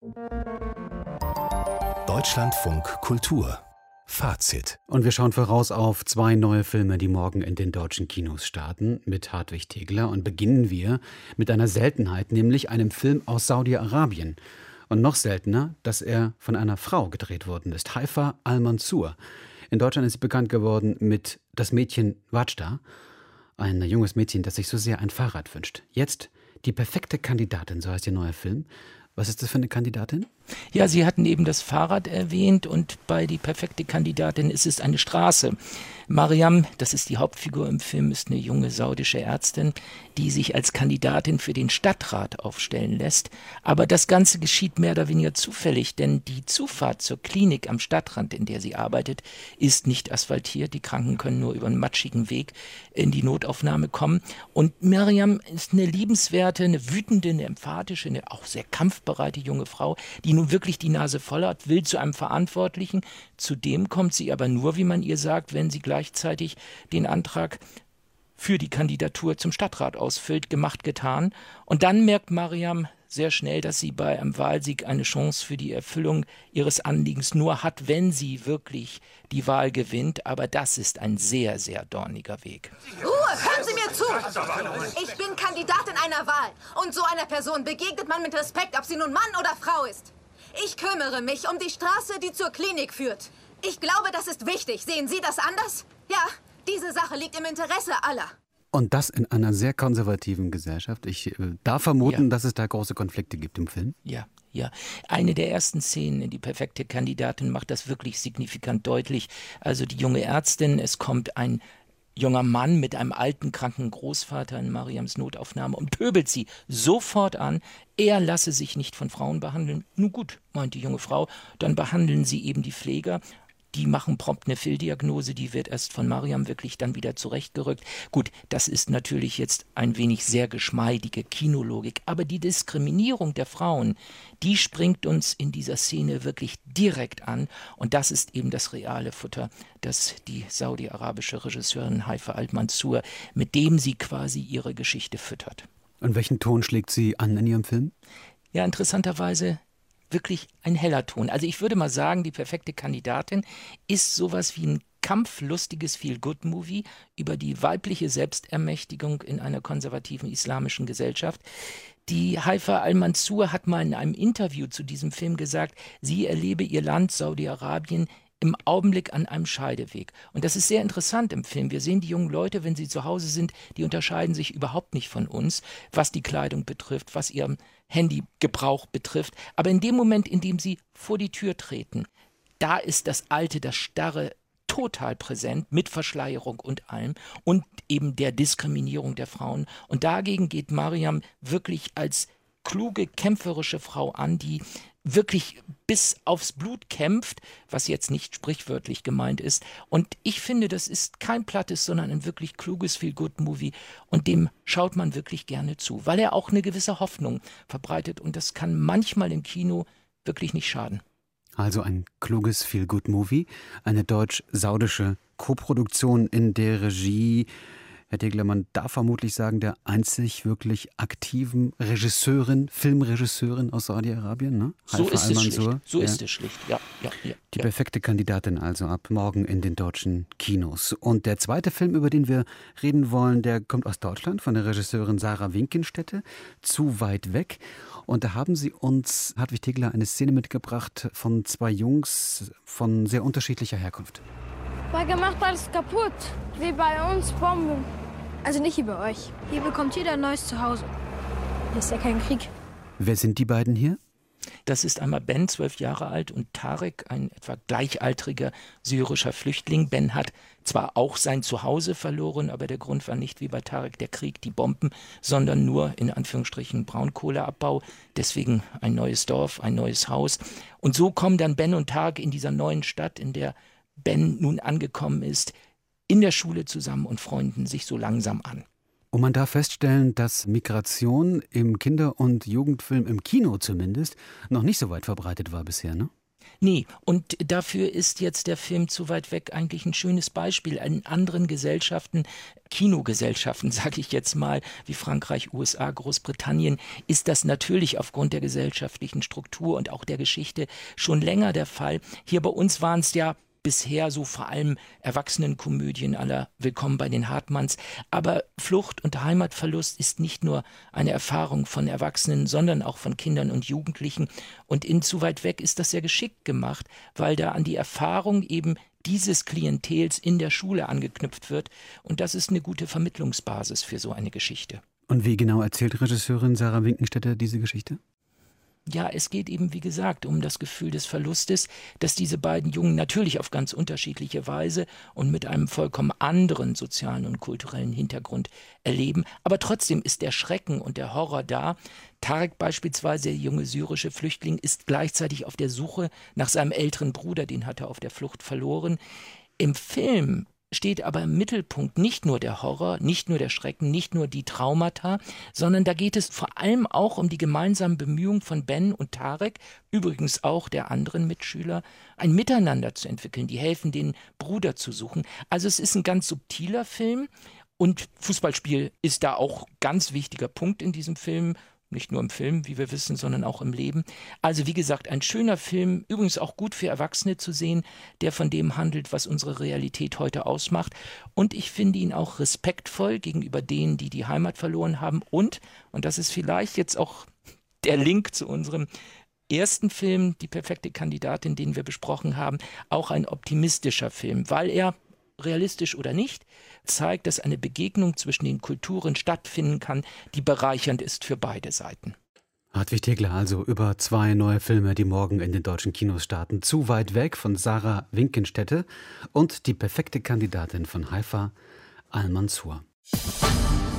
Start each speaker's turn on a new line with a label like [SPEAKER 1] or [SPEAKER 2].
[SPEAKER 1] Deutschlandfunk Kultur Fazit.
[SPEAKER 2] Und wir schauen voraus auf 2 neue Filme, die morgen in den deutschen Kinos starten, mit Hartwig Tegler. Und beginnen wir mit einer Seltenheit, nämlich einem Film aus Saudi-Arabien. Und noch seltener, dass er von einer Frau gedreht worden ist, Haifa Al-Mansour. In Deutschland ist sie bekannt geworden mit Das Mädchen Wajda, ein junges Mädchen, das sich so sehr ein Fahrrad wünscht. Jetzt Die perfekte Kandidatin, so heißt ihr neuer Film. Was ist das für eine Kandidatin?
[SPEAKER 3] Ja, Sie hatten eben das Fahrrad erwähnt und bei Die perfekte Kandidatin ist es eine Straße. Mariam, das ist die Hauptfigur im Film, ist eine junge saudische Ärztin, die sich als Kandidatin für den Stadtrat aufstellen lässt. Aber das Ganze geschieht mehr oder weniger zufällig, denn die Zufahrt zur Klinik am Stadtrand, in der sie arbeitet, ist nicht asphaltiert. Die Kranken können nur über einen matschigen Weg in die Notaufnahme kommen. Und Mariam ist eine liebenswerte, eine wütende, eine emphatische, eine auch sehr kampfbereite junge Frau, die nun wirklich die Nase voll hat, will zu einem Verantwortlichen. Zudem kommt sie aber nur, wie man ihr sagt, wenn sie gleichzeitig den Antrag für die Kandidatur zum Stadtrat ausfüllt, gemacht, getan. Und dann merkt Mariam sehr schnell, dass sie bei einem Wahlsieg eine Chance für die Erfüllung ihres Anliegens nur hat, wenn sie wirklich die Wahl gewinnt. Aber das ist ein sehr, sehr dorniger Weg.
[SPEAKER 4] Ruhe, hören Sie mir zu! Ich bin Kandidatin einer Wahl. Und so einer Person begegnet man mit Respekt, ob sie nun Mann oder Frau ist. Ich kümmere mich um die Straße, die zur Klinik führt. Ich glaube, das ist wichtig. Sehen Sie das anders? Ja, diese Sache liegt im Interesse aller.
[SPEAKER 2] Und das in einer sehr konservativen Gesellschaft. Ich darf vermuten, dass es da große Konflikte gibt im Film.
[SPEAKER 3] Ja. Eine der ersten Szenen in Die perfekte Kandidatin macht das wirklich signifikant deutlich. Also die junge Ärztin, es kommt ein junger Mann mit einem alten, kranken Großvater in Mariams Notaufnahme und pöbelt sie sofort an. Er lasse sich nicht von Frauen behandeln. Nun gut, meint die junge Frau, dann behandeln sie eben die Pfleger. Die machen prompt eine Fehldiagnose, die wird erst von Mariam wirklich dann wieder zurechtgerückt. Gut, das ist natürlich jetzt ein wenig sehr geschmeidige Kinologik, aber die Diskriminierung der Frauen, die springt uns in dieser Szene wirklich direkt an und das ist eben das reale Futter, das die saudi-arabische Regisseurin Haifa Al-Mansour, mit dem sie quasi ihre Geschichte füttert.
[SPEAKER 2] Und welchen Ton schlägt sie an in ihrem Film?
[SPEAKER 3] Ja, interessanterweise wirklich ein heller Ton. Also ich würde mal sagen, Die perfekte Kandidatin ist sowas wie ein kampflustiges Feel-Good-Movie über die weibliche Selbstermächtigung in einer konservativen islamischen Gesellschaft. Die Haifa Al-Mansour hat mal in einem Interview zu diesem Film gesagt, sie erlebe ihr Land Saudi-Arabien im Augenblick an einem Scheideweg. Und das ist sehr interessant im Film. Wir sehen die jungen Leute, wenn sie zu Hause sind, die unterscheiden sich überhaupt nicht von uns, was die Kleidung betrifft, was ihren Handygebrauch betrifft. Aber in dem Moment, in dem sie vor die Tür treten, da ist das Alte, das Starre total präsent, mit Verschleierung und allem und eben der Diskriminierung der Frauen. Und dagegen geht Mariam wirklich als kluge, kämpferische Frau an, die wirklich bis aufs Blut kämpft, was jetzt nicht sprichwörtlich gemeint ist. Und ich finde, das ist kein plattes, sondern ein wirklich kluges Feel-Good-Movie. Und dem schaut man wirklich gerne zu, weil er auch eine gewisse Hoffnung verbreitet. Und das kann manchmal im Kino wirklich nicht schaden.
[SPEAKER 2] Also ein kluges Feel-Good-Movie, eine deutsch-saudische Koproduktion in der Regie, Herr Tegler, man darf vermutlich sagen, der einzig wirklich aktiven Regisseurin, Filmregisseurin aus Saudi-Arabien, ne?
[SPEAKER 3] So
[SPEAKER 2] Haifa
[SPEAKER 3] ist es schlicht.
[SPEAKER 2] Al-Mansour.
[SPEAKER 3] So ist es schlicht, ja.
[SPEAKER 2] Die perfekte Kandidatin also ab morgen in den deutschen Kinos. Und der zweite Film, über den wir reden wollen, der kommt aus Deutschland von der Regisseurin Sarah Winkenstädte, Zu weit weg. Und da haben Sie uns, Hartwig Tegler, eine Szene mitgebracht von 2 Jungs von sehr unterschiedlicher Herkunft.
[SPEAKER 5] Bagger macht alles kaputt, wie bei uns Bomben. Also nicht wie bei euch. Hier bekommt jeder ein neues Zuhause. Hier ist ja kein Krieg.
[SPEAKER 2] Wer sind die beiden hier?
[SPEAKER 3] Das ist einmal Ben, 12 Jahre alt, und Tarek, ein etwa gleichaltriger syrischer Flüchtling. Ben hat zwar auch sein Zuhause verloren, aber der Grund war nicht wie bei Tarek der Krieg, die Bomben, sondern nur in Anführungsstrichen Braunkohleabbau. Deswegen ein neues Dorf, ein neues Haus. Und so kommen dann Ben und Tarek in dieser neuen Stadt, in der Ben nun angekommen ist, in der Schule zusammen und freunden sich so langsam an.
[SPEAKER 2] Und man darf feststellen, dass Migration im Kinder- und Jugendfilm, im Kino zumindest, noch nicht so weit verbreitet war bisher, ne?
[SPEAKER 3] Nee, und dafür ist jetzt der Film Zu weit weg eigentlich ein schönes Beispiel. In anderen Gesellschaften, Kinogesellschaften, sage ich jetzt mal, wie Frankreich, USA, Großbritannien, ist das natürlich aufgrund der gesellschaftlichen Struktur und auch der Geschichte schon länger der Fall. Hier bei uns waren es ja bisher so vor allem Erwachsenenkomödien aller Willkommen bei den Hartmanns. Aber Flucht und Heimatverlust ist nicht nur eine Erfahrung von Erwachsenen, sondern auch von Kindern und Jugendlichen. Und in Zu weit weg ist das sehr geschickt gemacht, weil da an die Erfahrung eben dieses Klientels in der Schule angeknüpft wird. Und das ist eine gute Vermittlungsbasis für so eine Geschichte.
[SPEAKER 2] Und wie genau erzählt Regisseurin Sarah Winkenstetter diese Geschichte?
[SPEAKER 3] Ja, es geht eben, wie gesagt, um das Gefühl des Verlustes, dass diese beiden Jungen natürlich auf ganz unterschiedliche Weise und mit einem vollkommen anderen sozialen und kulturellen Hintergrund erleben. Aber trotzdem ist der Schrecken und der Horror da. Tarek beispielsweise, der junge syrische Flüchtling, ist gleichzeitig auf der Suche nach seinem älteren Bruder, den hat er auf der Flucht verloren. Im Film steht aber im Mittelpunkt nicht nur der Horror, nicht nur der Schrecken, nicht nur die Traumata, sondern da geht es vor allem auch um die gemeinsamen Bemühungen von Ben und Tarek, übrigens auch der anderen Mitschüler, ein Miteinander zu entwickeln, die helfen, den Bruder zu suchen. Also es ist ein ganz subtiler Film und Fußballspiel ist da auch ganz wichtiger Punkt in diesem Film. Nicht nur im Film, wie wir wissen, sondern auch im Leben. Also wie gesagt, ein schöner Film, übrigens auch gut für Erwachsene zu sehen, der von dem handelt, was unsere Realität heute ausmacht. Und ich finde ihn auch respektvoll gegenüber denen, die die Heimat verloren haben. Und das ist vielleicht jetzt auch der Link zu unserem ersten Film, Die perfekte Kandidatin, den wir besprochen haben, auch ein optimistischer Film, weil er, realistisch oder nicht, zeigt, dass eine Begegnung zwischen den Kulturen stattfinden kann, die bereichernd ist für beide Seiten.
[SPEAKER 2] Hartwig Tegler also über 2 neue Filme, die morgen in den deutschen Kinos starten. Zu weit weg von Sarah Winkenstetter und Die perfekte Kandidatin von Haifa Al-Mansour.